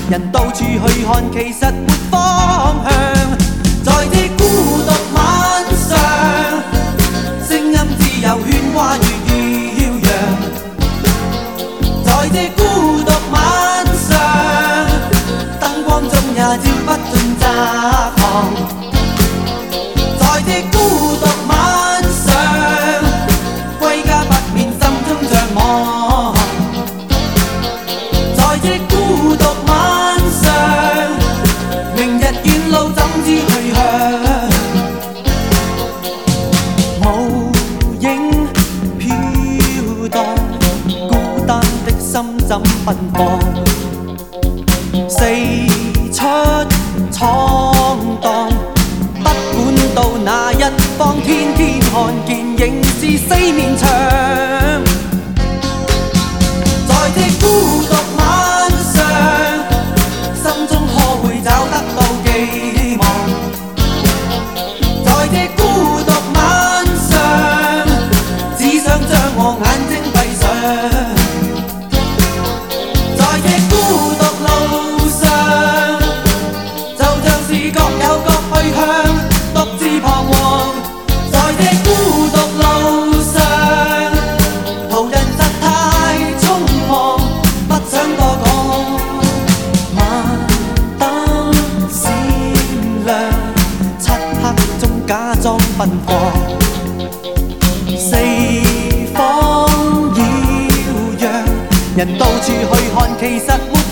人到處去看，其實沒方向。在這孤獨晚上，聲音自由喧嘩如耀揚。在這孤獨晚上，燈光中也照不盡窄巷。在這孤獨晚上，歸家不免心中像網。在這孤獨晚上，明日遠路怎知去向？無影飄蕩，孤單的心怎奔放？四出闖蕩，不管到哪一方，天天看見仍是四面牆。在這孤獨晚上，心中可會找得到寄望？在這孤獨晚上，只想將我眼睛閉上。在這孤獨路上，就像是各有各去向，獨自彷徨。在這孤獨路上，途人實太匆忙，不想多講。晚燈閃亮，漆黑中假裝奔放，四方擾攘，人到處去看，其實沒